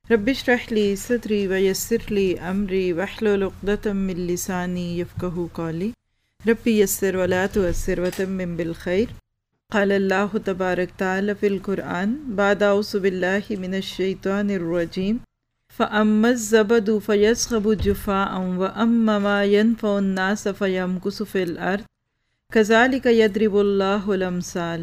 رب اشرح لی صدری ویسر لی امری واحلل عقدۃ من لسانی یفقہوا قولی رب یسر ولا تعسر وتمم بالخیر۔ قال اللہ تبارک تعالی فی القرآن بعد اعوذ باللہ من الشیطان الرجیم فاما الزبد فیذهب جفاء واما ما ينفع الناس فیمکث فی الارض کذالک یضرب اللہ الامثال۔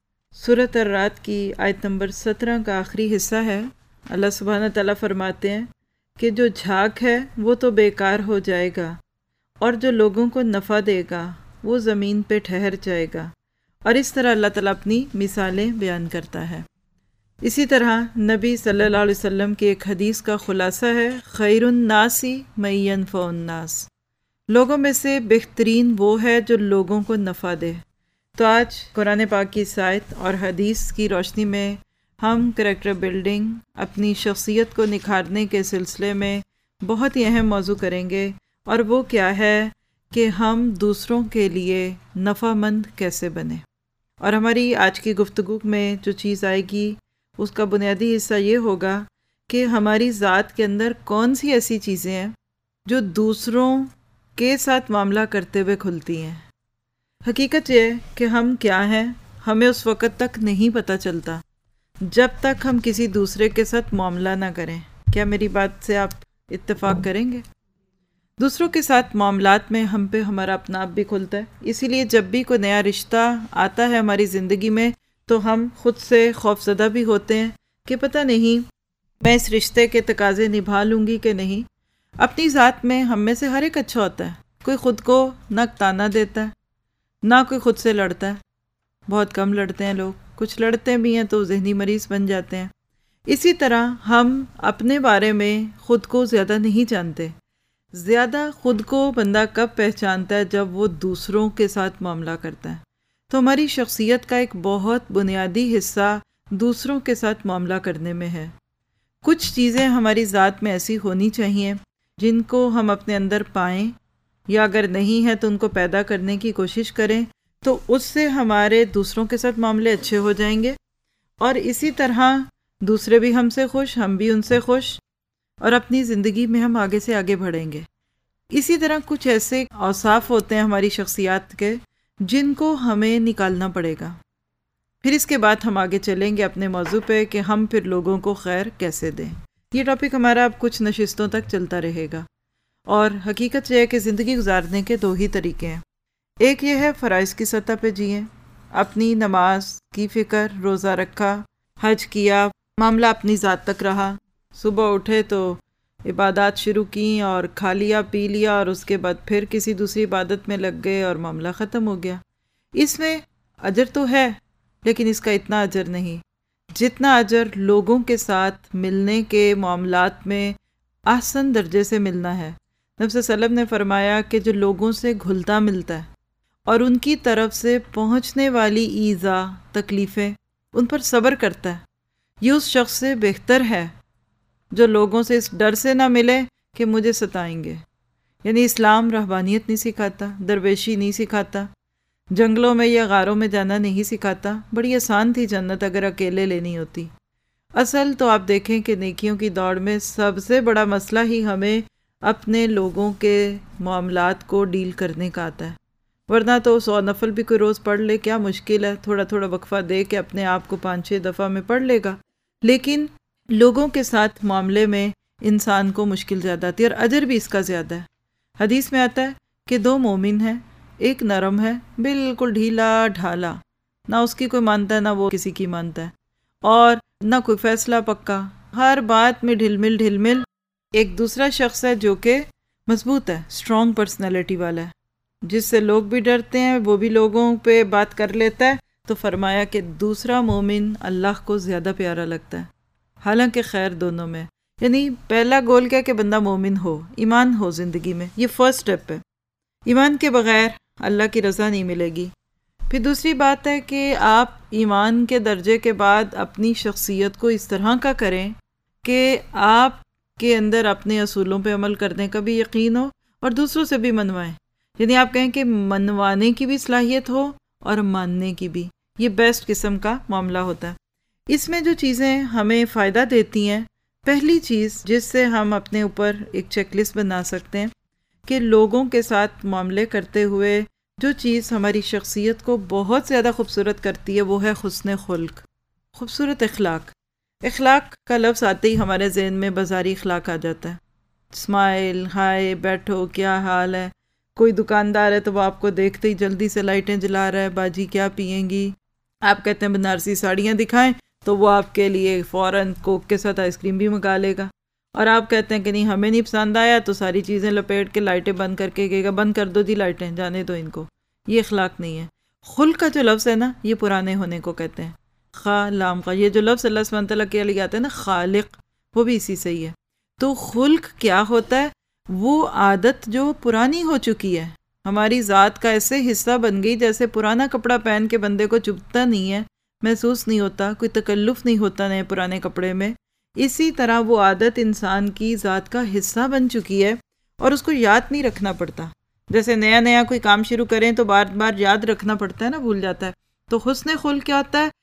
سورۃ الرعد کی آیت نمبر 17 کا آخری حصہ ہے۔ اللہ سبحانہ تعالیٰ فرماتے ہیں کہ جو جھاگ ہے وہ تو بیکار ہو جائے گا، اور جو لوگوں کو نفع دے گا وہ زمین پہ ٹھہر جائے گا، اور اس طرح اللہ تعالیٰ اپنی مثالیں بیان کرتا ہے۔ اسی طرح نبی صلی اللہ علیہ وسلم کی ایک حدیث کا خلاصہ ہے، خیر الناس من ینفع الناس، لوگوں میں سے بہترین وہ ہے جو لوگوں کو نفع دے۔ تو آج قرآن پاک کی اس آیت اور حدیث کی روشنی میں ہم کریکٹر بلڈنگ، اپنی شخصیت کو نکھارنے کے سلسلے میں بہت ہی اہم موضوع کریں گے، اور وہ کیا ہے کہ ہم دوسروں کے لیے نفع مند کیسے بنیں۔ اور ہماری آج کی گفتگو میں جو چیز آئے گی اس کا بنیادی حصہ یہ ہوگا کہ ہماری ذات کے اندر کون سی ایسی چیزیں ہیں جو دوسروں کے ساتھ معاملہ کرتے ہوئے کھلتی ہیں۔ حقیقت یہ کہ ہم کیا ہیں ہمیں اس وقت تک نہیں پتہ چلتا جب تک ہم کسی دوسرے کے ساتھ معاملہ نہ کریں۔ کیا میری بات سے آپ اتفاق کریں گے؟ دوسروں کے ساتھ معاملات میں ہم پہ ہمارا اپنا آپ بھی کھلتا ہے، اسی لیے جب بھی کوئی نیا رشتہ آتا ہے ہماری زندگی میں تو ہم خود سے خوف زدہ بھی ہوتے ہیں کہ پتہ نہیں میں اس رشتے کے تقاضے نبھا لوں گی کہ نہیں۔ اپنی ذات میں ہم میں سے ہر ایک اچھا ہوتا ہے، کوئی خود کو نہ تانا دیتا ہے نہ کوئی خود سے لڑتا ہے، بہت کم لڑتے ہیں لوگ، کچھ لڑتے بھی ہیں تو ذہنی مریض بن جاتے ہیں۔ اسی طرح ہم اپنے بارے میں خود کو زیادہ نہیں جانتے۔ زیادہ خود کو بندہ کب پہچانتا ہے؟ جب وہ دوسروں کے ساتھ معاملہ کرتا ہے۔ تو ہماری شخصیت کا ایک بہت بنیادی حصہ دوسروں کے ساتھ معاملہ کرنے میں ہے۔ کچھ چیزیں ہماری ذات میں ایسی ہونی چاہیے جن کو ہم اپنے اندر پائیں، یا اگر نہیں ہے تو ان کو پیدا کرنے کی کوشش کریں، تو اس سے ہمارے دوسروں کے ساتھ معاملے اچھے ہو جائیں گے، اور اسی طرح دوسرے بھی ہم سے خوش، ہم بھی ان سے خوش، اور اپنی زندگی میں ہم آگے سے آگے بڑھیں گے۔ اسی طرح کچھ ایسے اوصاف ہوتے ہیں ہماری شخصیات کے جن کو ہمیں نکالنا پڑے گا۔ پھر اس کے بعد ہم آگے چلیں گے اپنے موضوع پہ کہ ہم پھر لوگوں کو خیر کیسے دیں۔ یہ ٹاپک ہمارا اب کچھ نشستوں تک چلتا رہے گا، اور حقیقت یہ ہے کہ زندگی گزارنے کے دو ہی طریقے ہیں۔ ایک یہ ہے فرائض کی سطح پہ جئیں، اپنی نماز کی فکر، روزہ رکھا، حج کیا، معاملہ اپنی ذات تک رہا، صبح اٹھے تو عبادات شروع کیں اور کھا لیا پی لیا، اور اس کے بعد پھر کسی دوسری عبادت میں لگ گئے اور معاملہ ختم ہو گیا۔ اس میں اجر تو ہے لیکن اس کا اتنا اجر نہیں جتنا اجر لوگوں کے ساتھ ملنے کے معاملات میں احسن درجے سے ملنا ہے۔ نبی صلی اللہ علیہ وسلم نے فرمایا کہ جو لوگوں سے گھلتا ملتا ہے اور ان کی طرف سے پہنچنے والی ایذا، تکلیفیں، ان پر صبر کرتا ہے، یہ اس شخص سے بہتر ہے جو لوگوں سے اس ڈر سے نہ ملے کہ مجھے ستائیں گے۔ یعنی اسلام رہبانیت نہیں سکھاتا، درویشی نہیں سکھاتا، جنگلوں میں یا غاروں میں جانا نہیں سکھاتا۔ بڑی آسان تھی جنت اگر اکیلے لینی ہوتی۔ اصل تو آپ دیکھیں کہ نیکیوں کی دوڑ میں سب سے بڑا مسئلہ ہی ہمیں اپنے لوگوں کے معاملات کو ڈیل کرنے کا آتا ہے، ورنہ تو 100 نفل بھی کوئی روز پڑھ لے کیا مشکل ہے، تھوڑا تھوڑا وقفہ دے کے اپنے آپ کو 5-6 دفعہ میں پڑھ لے گا۔ لیکن لوگوں کے ساتھ معاملے میں انسان کو مشکل زیادہ آتی ہے، اور اجر بھی اس کا زیادہ ہے۔ حدیث میں آتا ہے کہ 2 مومن ہیں، ایک نرم ہے، بالکل ڈھیلا ڈھالا، نہ اس کی کوئی مانتا ہے نہ وہ کسی کی مانتا ہے، اور نہ کوئی فیصلہ پکا، ہر بات میں ڈھل مل۔ ایک دوسرا شخص ہے جو کہ مضبوط ہے، اسٹرانگ پرسنالٹی والا ہے، جس سے لوگ بھی ڈرتے ہیں، وہ بھی لوگوں پہ بات کر لیتا ہے۔ تو فرمایا کہ دوسرا مومن اللہ کو زیادہ پیارا لگتا ہے، حالانکہ خیر دونوں میں۔ یعنی پہلا گول کیا کہ بندہ مومن ہو، ایمان ہو زندگی میں، یہ فرسٹ سٹیپ ہے۔ ایمان کے بغیر اللہ کی رضا نہیں ملے گی۔ پھر دوسری بات ہے کہ آپ ایمان کے درجے کے بعد اپنی شخصیت کو اس طرح کا کریں کہ آپ کے اندر اپنے اصولوں پہ عمل کرنے کا بھی یقین ہو، اور دوسروں سے بھی منوائیں۔ یعنی آپ کہیں کہ منوانے کی بھی صلاحیت ہو اور ماننے کی بھی، یہ بیسٹ قسم کا معاملہ ہوتا ہے۔ اس میں جو چیزیں ہمیں فائدہ دیتی ہیں پہلی چیز جس سے ہم اپنے اوپر ایک چیک لسٹ بنا سکتے ہیں کہ لوگوں کے ساتھ معاملے کرتے ہوئے جو چیز ہماری شخصیت کو بہت زیادہ خوبصورت کرتی ہے وہ ہے حسن خلق، خوبصورت اخلاق۔ اخلاق کا لفظ آتے ہی ہمارے ذہن میں بازاری اخلاق آ جاتا ہے، اسمائل، ہائے، بیٹھو، کیا حال ہے۔ کوئی دکاندار ہے تو وہ آپ کو دیکھتے ہی جلدی سے لائٹیں جلا رہا ہے، باجی کیا پئیں گی؟ آپ کہتے ہیں بنارسی ساڑیاں دکھائیں تو وہ آپ کے لیے فوراً کوک کے ساتھ آئس کریم بھی منگا لے گا، اور آپ کہتے ہیں کہ نہیں ہمیں نہیں پسند آیا تو ساری چیزیں لپیٹ کے لائٹیں بند کر کے کہے گا بند کر دو جی لائٹیں، جانے دو ان کو۔ یہ اخلاق نہیں ہے۔ خلق کا جو لفظ ہے نا یہ پرانے ہونے کو کہتے ہیں، خا لام کا، یہ جو لفظ اللہ سبحانہ تعالیٰ کے لیے آتا ہے نا خالق، وہ بھی اسی سے ہی ہے۔ تو خلق کیا ہوتا ہے؟ وہ عادت جو پرانی ہو چکی ہے، ہماری ذات کا ایسے حصہ بن گئی جیسے پرانا کپڑا پہن کے بندے کو چبھتا نہیں ہے، محسوس نہیں ہوتا، کوئی تکلف نہیں ہوتا نئے پرانے کپڑے میں، اسی طرح وہ عادت انسان کی ذات کا حصہ بن چکی ہے اور اس کو یاد نہیں رکھنا پڑتا۔ جیسے نیا نیا کوئی کام شروع کریں تو بار بار یاد رکھنا پڑتا ہے نا، بھول جاتا ہے۔ تو حسن خلق کیا ہوتا ہے؟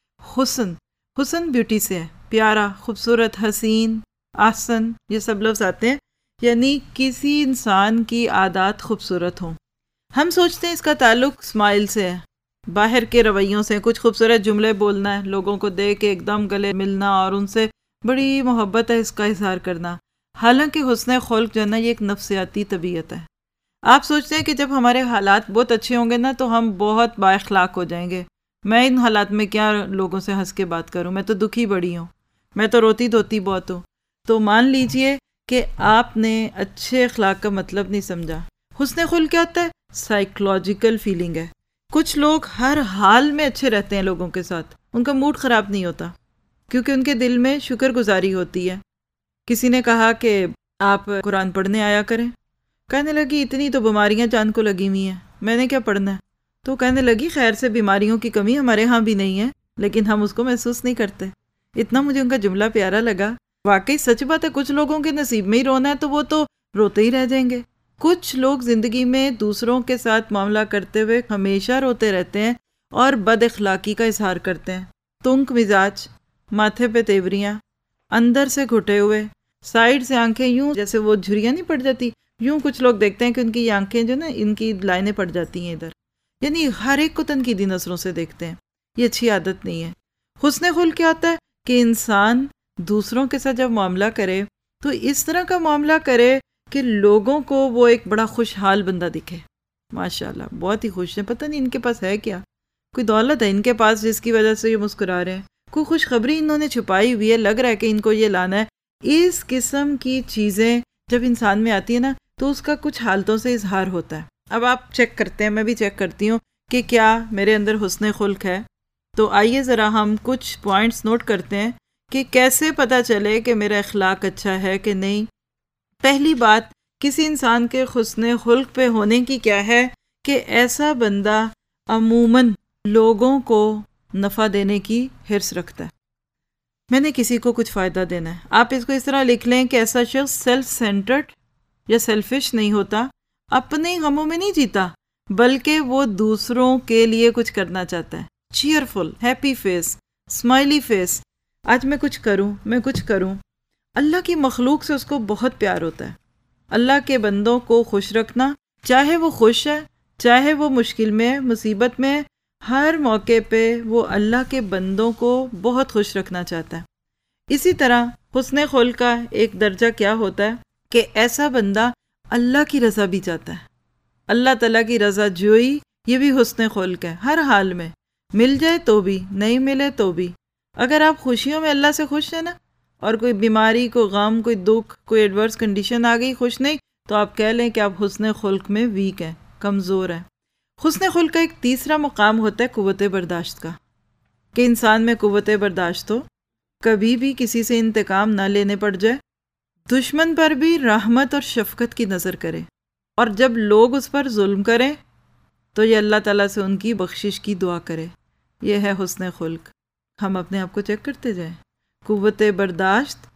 حسن بیوٹی سے ہے، پیارا، خوبصورت، حسین، احسن، یہ سب لفظ آتے ہیں، یعنی کسی انسان کی عادات خوبصورت ہوں۔ ہم سوچتے ہیں اس کا تعلق اسمائل سے ہے، باہر کے رویوں سے، کچھ خوبصورت جملے بولنا ہے، لوگوں کو دیکھ کے ایک دم گلے ملنا اور ان سے بڑی محبت ہے اس کا اظہار کرنا۔ حالانکہ حسن خلق جو ہے نا یہ ایک نفسیاتی طبیعت ہے۔ آپ سوچتے ہیں کہ جب ہمارے حالات بہت اچھے ہوں گے نا تو ہم بہت با اخلاق ہو جائیں گے، میں ان حالات میں کیا لوگوں سے ہنس کے بات کروں، میں تو دکھی بڑی ہوں، میں تو روتی دھوتی بہت ہوں۔ تو مان لیجئے کہ آپ نے اچھے اخلاق کا مطلب نہیں سمجھا۔ حسن خلق کیا ہوتا ہے؟ سائیکولوجیکل فیلنگ ہے۔ کچھ لوگ ہر حال میں اچھے رہتے ہیں لوگوں کے ساتھ، ان کا موڈ خراب نہیں ہوتا کیونکہ ان کے دل میں شکر گزاری ہوتی ہے۔ کسی نے کہا کہ آپ قرآن پڑھنے آیا کریں، کہنے لگی اتنی تو بیماریاں جان کو لگی ہوئی ہیں، میں نے کیا پڑھنا ہے؟ تو کہنے لگی خیر سے بیماریوں کی کمی ہمارے ہاں بھی نہیں ہے لیکن ہم اس کو محسوس نہیں کرتے۔ اتنا مجھے ان کا جملہ پیارا لگا۔ واقعی سچ بات ہے، کچھ لوگوں کے نصیب میں ہی رونا ہے تو وہ تو روتے ہی رہ جائیں گے۔ کچھ لوگ زندگی میں دوسروں کے ساتھ معاملہ کرتے ہوئے ہمیشہ روتے رہتے ہیں اور بد اخلاقی کا اظہار کرتے ہیں، تنگ مزاج، ماتھے پہ تیوریاں، اندر سے گھٹے ہوئے، سائیڈ سے آنکھیں یوں جیسے وہ جھریاں نہیں پڑ جاتی، یوں کچھ لوگ دیکھتے ہیں کہ ان کی آنکھیں جو نا ان کی لائنیں پڑ جاتی ہیں ادھر، یعنی ہر ایک کو تنقیدی نظروں سے دیکھتے ہیں۔ یہ اچھی عادت نہیں ہے۔ حسن خلق کیا ہوتا ہے کہ انسان دوسروں کے ساتھ جب معاملہ کرے تو اس طرح کا معاملہ کرے کہ لوگوں کو وہ ایک بڑا خوشحال بندہ دکھے، ماشاءاللہ بہت ہی خوش ہیں، پتہ نہیں ان کے پاس ہے کیا، کوئی دولت ہے ان کے پاس جس کی وجہ سے یہ مسکرا رہے ہیں، کوئی خوشخبری انہوں نے چھپائی ہوئی ہے، لگ رہا ہے کہ ان کو یہ لانا ہے۔ اس قسم کی چیزیں جب انسان میں آتی ہے نا تو اس کا کچھ حالتوں سے اظہار ہوتا ہے۔ اب آپ چیک کرتے ہیں، میں بھی چیک کرتی ہوں کہ کیا میرے اندر حسن خلق ہے۔ تو آئیے ذرا ہم کچھ پوائنٹس نوٹ کرتے ہیں کہ کیسے پتہ چلے کہ میرا اخلاق اچھا ہے کہ نہیں۔ پہلی بات کسی انسان کے حسن خلق پہ ہونے کی کیا ہے کہ ایسا بندہ عموماً لوگوں کو نفع دینے کی حرص رکھتا ہے، میں نے کسی کو کچھ فائدہ دینا ہے۔ آپ اس کو اس طرح لکھ لیں کہ ایسا شخص سیلف سینٹرڈ یا سیلفش نہیں ہوتا، اپنے غموں میں نہیں جیتا بلکہ وہ دوسروں کے لیے کچھ کرنا چاہتا ہے۔ Cheerful, happy face, smiley face, آج میں کچھ کروں۔ اللہ کی مخلوق سے اس کو بہت پیار ہوتا ہے۔ اللہ کے بندوں کو خوش رکھنا، چاہے وہ خوش ہے چاہے وہ مشکل میں، مصیبت میں، ہر موقع پہ وہ اللہ کے بندوں کو بہت خوش رکھنا چاہتا ہے۔ اسی طرح حسن خلق کا ایک درجہ کیا ہوتا ہے کہ ایسا بندہ اللہ کی رضا بھی چاہتا ہے۔ اللہ تعالیٰ کی رضا جوئی یہ بھی حسن خلق ہے، ہر حال میں، مل جائے تو بھی، نہیں ملے تو بھی۔ اگر آپ خوشیوں میں اللہ سے خوش ہیں نا، اور کوئی بیماری، کوئی غم، کوئی دکھ، کوئی ایڈورس کنڈیشن آ گئی، خوش نہیں، تو آپ کہہ لیں کہ آپ حسن خلق میں ویک ہیں، کمزور ہیں۔ حسن خلق کا ایک تیسرا مقام ہوتا ہے قوت برداشت کا، کہ انسان میں قوت برداشت ہو، کبھی بھی کسی سے انتقام نہ لینے پڑ جائے، دشمن پر بھی رحمت اور شفقت کی نظر کرے، اور جب لوگ اس پر ظلم کریں تو یہ اللہ تعالیٰ سے ان کی بخشش کی دعا کرے۔ یہ ہے حسن خلق۔ ہم اپنے آپ کو چیک کرتے جائیں، قوت برداشت،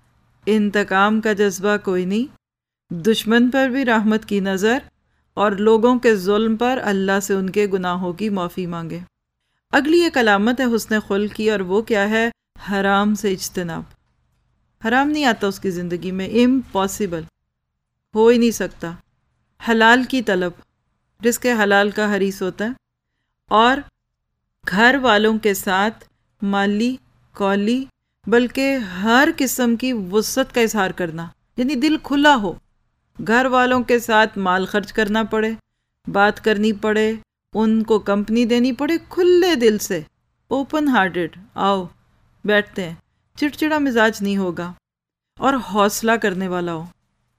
انتقام کا جذبہ کوئی نہیں، دشمن پر بھی رحمت کی نظر، اور لوگوں کے ظلم پر اللہ سے ان کے گناہوں کی معافی مانگے۔ اگلی ایک علامت ہے حسن خلق کی، اور وہ کیا ہے؟ حرام سے اجتناب۔ حرام نہیں آتا اس کی زندگی میں، امپاسبل، ہو ہی نہیں سکتا۔ حلال کی طلب، رزق حلال کا حریص ہوتا ہے، اور گھر والوں کے ساتھ مالی، قولی، بلکہ ہر قسم کی وسعت کا اظہار کرنا، یعنی دل کھلا ہو، گھر والوں کے ساتھ مال خرچ کرنا پڑے، بات کرنی پڑے، ان کو کمپنی دینی پڑے، کھلے دل سے، اوپن ہارٹڈ، آؤ بیٹھتے ہیں، چڑچڑا مزاج نہیں ہوگا، اور حوصلہ کرنے والا ہو۔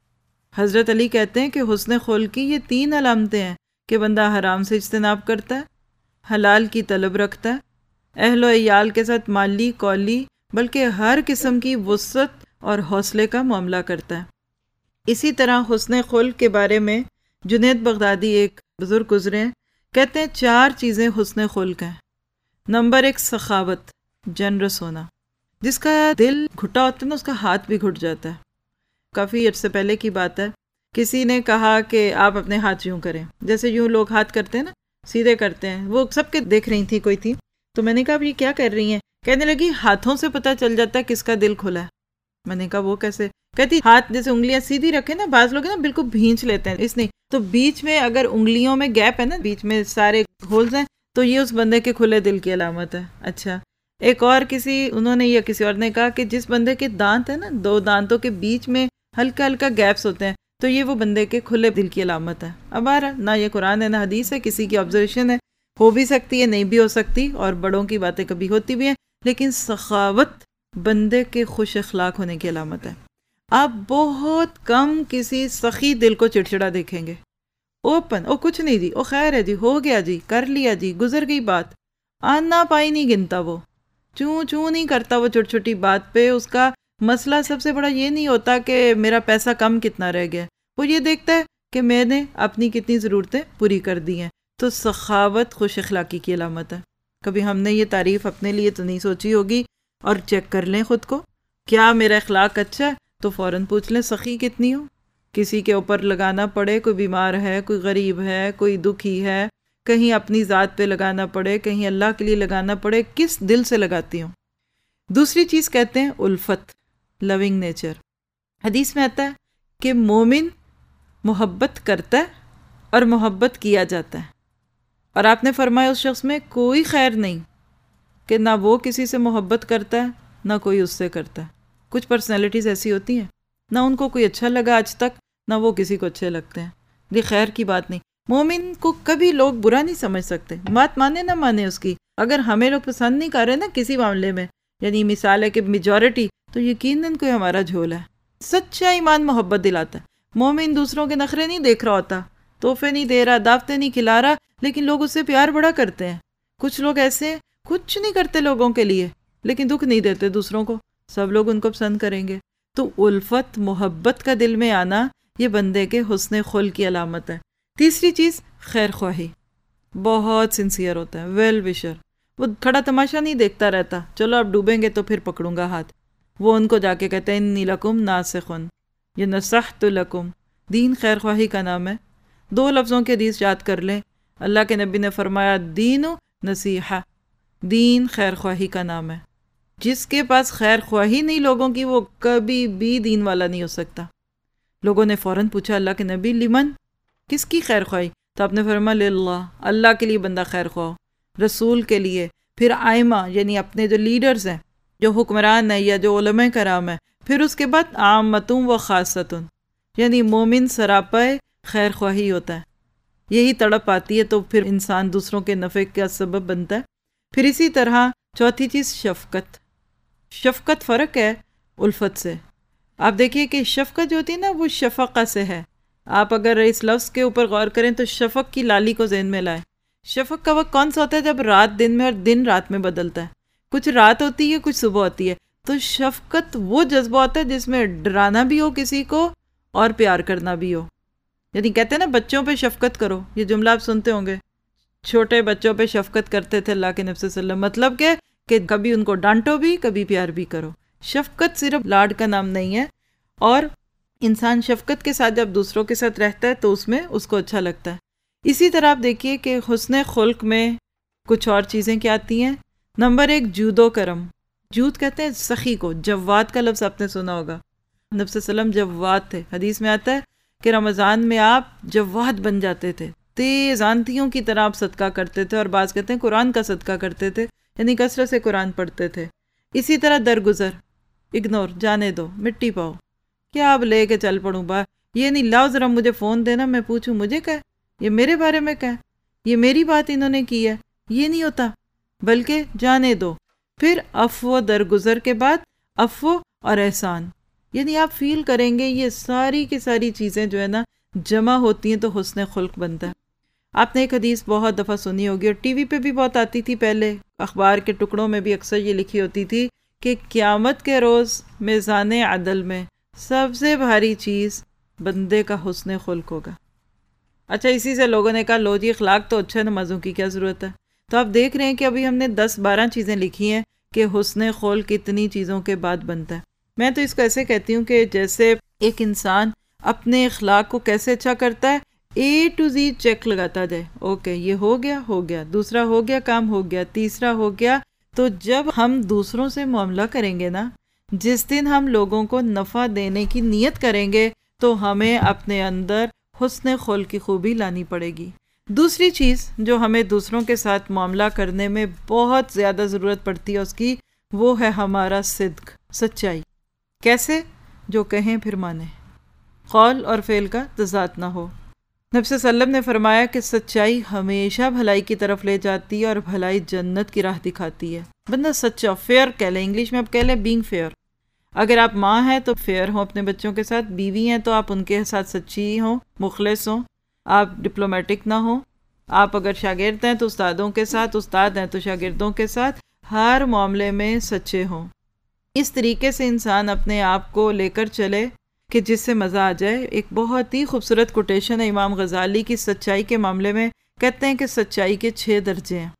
حضرت علی کہتے ہیں کہ حسن خلق کی یہ 3 علامتیں ہیں کہ بندہ حرام سے اجتناب کرتا ہے، حلال کی طلب رکھتا ہے، اہل و عیال کے ساتھ مالی، قولی، بلکہ ہر قسم کی وسعت اور حوصلے کا معاملہ کرتا ہے۔ اسی طرح حسن خلق کے بارے میں جنید بغدادی ایک بزرگ گزرے ہیں، کہتے ہیں 4 چیزیں حسن خلق ہیں۔ نمبر 1 سخاوت، جنرس ہونا، جس کا دل گھٹا ہوتا ہے نا اس کا ہاتھ بھی گھٹ جاتا ہے۔ کافی عرصے پہلے کی بات ہے، کسی نے کہا کہ آپ اپنے ہاتھ یوں کریں، جیسے یوں لوگ ہاتھ کرتے ہیں نا، سیدھے کرتے ہیں، وہ سب کے دیکھ رہی تھی، کوئی تھی، تو میں نے کہا اب یہ کیا کر رہی ہیں؟ کہنے لگی ہاتھوں سے پتہ چل جاتا ہے کس کا دل کھلا ہے۔ میں نے کہا وہ کیسے؟ کہتی ہاتھ جیسے انگلیاں سیدھی رکھے نا، بعض لوگ نا بالکل بھینچ لیتے ہیں، اس نہیں تو بیچ میں اگر انگلیوں میں گیپ ہے نا، بیچ میں سارے ہولز ہیں، تو یہ اس بندے کے کھلے دل کی علامت ہے۔ اچھا، ایک اور انہوں نے یا کسی اور نے کہا کہ جس بندے کے دانت ہیں نا، 2 دانتوں کے بیچ میں ہلکا ہلکا گیپس ہوتے ہیں، تو یہ وہ بندے کے کھلے دل کی علامت ہے۔ اب نہ یہ قرآن ہے نہ حدیث ہے، کسی کی آبزرویشن ہے، ہو بھی سکتی ہے نہیں بھی ہو سکتی، اور بڑوں کی باتیں کبھی ہوتی بھی ہیں، لیکن سخاوت بندے کے خوش اخلاق ہونے کی علامت ہے۔ آپ بہت کم کسی سخی دل کو چڑچڑا دیکھیں گے، اوپن، او کچھ نہیں جی، او خیر ہے جی، ہو گیا جی، کر لیا جی، گزر گئی بات، آنا پائی نہیں گنتا، وہ چوں چوں نہیں کرتا، وہ چھوٹی چھوٹی بات پہ اس کا مسئلہ سب سے بڑا یہ نہیں ہوتا کہ میرا پیسہ کم کتنا رہ گیا، وہ یہ دیکھتا ہے کہ میں نے اپنی کتنی ضرورتیں پوری کر دی ہیں۔ تو سخاوت خوش اخلاقی کی علامت ہے۔ کبھی ہم نے یہ تعریف اپنے لیے تو نہیں سوچی ہوگی، اور چیک کر لیں خود کو، کیا میرا اخلاق اچھا ہے؟ تو فوراً پوچھ لیں سخی کتنی ہو۔ کسی کے اوپر لگانا پڑے، کوئی بیمار ہے، کوئی غریب ہے، کوئی دکھی ہے، کہیں اپنی ذات پہ لگانا پڑے، کہیں اللہ کے لیے لگانا پڑے، کس دل سے لگاتی ہوں۔ دوسری چیز کہتے ہیں الفت، لونگ نیچر۔ حدیث میں آتا ہے کہ مومن محبت کرتا ہے اور محبت کیا جاتا ہے، اور آپ نے فرمایا اس شخص میں کوئی خیر نہیں کہ نہ وہ کسی سے محبت کرتا ہے نہ کوئی اس سے کرتا ہے۔ کچھ پرسنالٹیز ایسی ہوتی ہیں، نہ ان کو کوئی اچھا لگا آج تک، نہ وہ کسی کو اچھے لگتے ہیں، یہ خیر کی بات نہیں۔ مومن کو کبھی لوگ برا نہیں سمجھ سکتے، بات مانے نہ مانے اس کی، اگر ہمیں لوگ پسند نہیں کر رہے نا کسی معاملے میں، یعنی مثال ہے کہ میجورٹی، تو یقیناً کوئی ہمارا جھول ہے۔ سچا ایمان محبت دلاتا ہے۔ مومن دوسروں کے نخرے نہیں دیکھ رہا ہوتا، تحفے نہیں دے رہا، دعوتیں نہیں کھلا رہا، لیکن لوگ اس سے پیار بڑا کرتے ہیں۔ کچھ لوگ ایسے ہیں کچھ نہیں کرتے لوگوں کے لیے، لیکن دکھ نہیں دیتے دوسروں کو، سب لوگ ان کو پسند کریں گے۔ تو الفت، محبت کا دل میں آنا، یہ بندے کے حسن خلق کی علامت ہے۔ تیسری چیز خیر خواہی، بہت سنسیئر ہوتا ہے، ویل وشر، وہ کھڑا تماشا نہیں دیکھتا رہتا، چلو آپ ڈوبیں گے تو پھر پکڑوں گا ہاتھ، وہ ان کو جا کے کہتے ہیں انی لکم ناصحٌ، یہ نصحت لکم، دین خیر خواہی کا نام ہے۔ 2 لفظوں کے حدیث یاد کر لیں، اللہ کے نبی نے فرمایا دین نصیحہ، دین خیر خواہی کا نام ہے۔ جس کے پاس خیر خواہی نہیں لوگوں کی، وہ کبھی بھی دین والا نہیں ہو سکتا۔ لوگوں نے فوراً پوچھا اللہ کے نبی لمن، کس کی خیر خواہی؟ تو آپ نے فرمایا للہ، اللہ کے لیے بندہ خیر خواہ، رسول کے لیے، پھر آئمہ یعنی اپنے جو لیڈرز ہیں، جو حکمران ہیں یا جو علماء کرام ہیں، پھر اس کے بعد عامتوں و خاصتوں، یعنی مومن سراپے خیر خواہی ہوتا ہے۔ یہی تڑپ آتی ہے تو پھر انسان دوسروں کے نفع کا سبب بنتا ہے۔ پھر اسی طرح چوتھی چیز شفقت۔ شفقت فرق ہے الفت سے۔ آپ دیکھیے کہ شفقت جو ہوتی ہے نا وہ شفقہ سے ہے۔ آپ اگر اس لفظ کے اوپر غور کریں تو شفق کی لالی کو ذہن میں لائیں۔ شفق کا وقت کون سا ہوتا ہے؟ جب رات دن میں اور دن رات میں بدلتا ہے، کچھ رات ہوتی ہے کچھ صبح ہوتی ہے۔ تو شفقت وہ جذبہ ہوتا ہے جس میں ڈرانا بھی ہو کسی کو اور پیار کرنا بھی ہو۔ یعنی کہتے ہیں نا بچوں پہ شفقت کرو، یہ جملہ آپ سنتے ہوں گے، چھوٹے بچوں پہ شفقت کرتے تھے اللہ کے نبی صلی اللہ علیہ وسلم، مطلب کہ کبھی ان کو ڈانٹو بھی کبھی پیار بھی کرو۔ شفقت صرف لاڈ کا نام نہیں ہے، اور انسان شفقت کے ساتھ جب دوسروں کے ساتھ رہتا ہے تو اس میں اس کو اچھا لگتا ہے۔ اسی طرح آپ دیکھیے کہ حسن خلق میں کچھ اور چیزیں کیا آتی ہیں۔ نمبر 1 جود و کرم، جود کہتے ہیں سخی کو. جواد کا لفظ آپ نے سنا ہوگا. نبی صلی اللہ علیہ وسلم جواد تھے. حدیث میں آتا ہے کہ رمضان میں آپ جواد بن جاتے تھے، تیز آندھیوں کی طرح آپ صدقہ کرتے تھے، اور بعض کہتے ہیں قرآن کا صدقہ کرتے تھے، یعنی کثرت سے قرآن پڑھتے تھے. اسی طرح درگزر، اگنور، جانے دو، مٹی پاؤ، کیا اب لے کے چل پڑوں با، یہ نہیں لاؤ ذرا مجھے فون دینا میں پوچھوں مجھے کہے، یہ میرے بارے میں کہے، یہ میری بات انہوں نے کی ہے، یہ نہیں ہوتا، بلکہ جانے دو. پھر عفو درگزر کے بعد عفو اور احسان، یعنی آپ فیل کریں گے یہ ساری کی ساری چیزیں جو ہے نا جمع ہوتی ہیں تو حسن خلق بنتا ہے. آپ نے ایک حدیث بہت دفعہ سنی ہوگی اور ٹی وی پہ بھی بہت آتی تھی پہلے، اخبار کے ٹکڑوں میں بھی اکثر یہ لکھی ہوتی تھی کہ قیامت کے روز میزان عدل میں سب سے بھاری چیز بندے کا حسن خلق ہوگا. اچھا، اسی سے لوگوں نے کہا لو جی اخلاق تو اچھا، نمازوں کی کیا ضرورت ہے؟ تو آپ دیکھ رہے ہیں کہ ابھی ہم نے 10-12 چیزیں لکھی ہیں کہ حسن خلق اتنی چیزوں کے بعد بنتا ہے. میں تو اس کو ایسے کہتی ہوں کہ جیسے ایک انسان اپنے اخلاق کو کیسے اچھا کرتا ہے، A to Z چیک لگاتا جائے، اوکے یہ ہو گیا، دوسرا ہو گیا، کام ہو گیا، تیسرا ہو گیا. تو جب ہم دوسروں سے معاملہ کریں گے نا، جس دن ہم لوگوں کو نفع دینے کی نیت کریں گے تو ہمیں اپنے اندر حسن خلق کی خوبی لانی پڑے گی. دوسری چیز جو ہمیں دوسروں کے ساتھ معاملہ کرنے میں بہت زیادہ ضرورت پڑتی ہے اس کی، وہ ہے ہمارا صدق، سچائی. کیسے؟ جو کہیں پھر مانیں، قول اور فعل کا تضاد نہ ہو. نبی صلی اللہ علیہ وسلم نے فرمایا کہ سچائی ہمیشہ بھلائی کی طرف لے جاتی ہے اور بھلائی جنت کی راہ دکھاتی ہے. بندہ سچا، فیئر کہہ لیں، انگلش میں آپ کہہ لیں بینگ فیئر. اگر آپ ماں ہیں تو فیئر ہوں اپنے بچوں کے ساتھ، بیوی ہیں تو آپ ان کے ساتھ سچی ہوں، مخلص ہوں، آپ ڈپلومیٹک نہ ہوں. آپ اگر شاگرد ہیں تو استادوں کے ساتھ، استاد ہیں تو شاگردوں کے ساتھ، ہر معاملے میں سچے ہوں. اس طریقے سے انسان اپنے آپ کو لے کر چلے کہ جس سے مزہ آ جائے. ایک بہت ہی خوبصورت کوٹیشن ہے امام غزالی کی سچائی کے معاملے میں. کہتے ہیں کہ سچائی کے 6 درجے ہیں.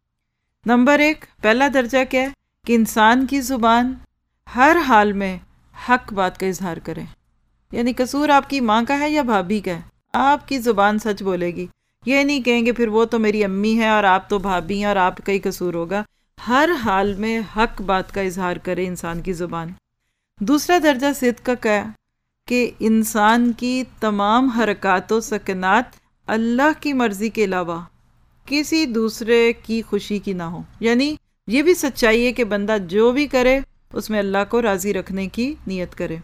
نمبر 1، پہلا درجہ کیا ہے کہ انسان کی زبان ہر حال میں حق بات کا اظہار کرے. یعنی قصور آپ کی ماں کا ہے یا بھابھی کا ہے، آپ کی زبان سچ بولے گی. یہ نہیں کہیں گے پھر وہ تو میری امی ہے اور آپ تو بھابھی ہیں اور آپ کا ہی قصور ہوگا. ہر حال میں حق بات کا اظہار کرے انسان کی زبان. دوسرا درجہ صدق کا کیا ہے کہ انسان کی تمام حرکات و سکنات اللہ کی مرضی کے علاوہ کسی دوسرے کی خوشی کی نہ ہو. یعنی یہ بھی سچائی ہے کہ بندہ جو بھی کرے اس میں اللہ کو راضی رکھنے کی نیت کرے.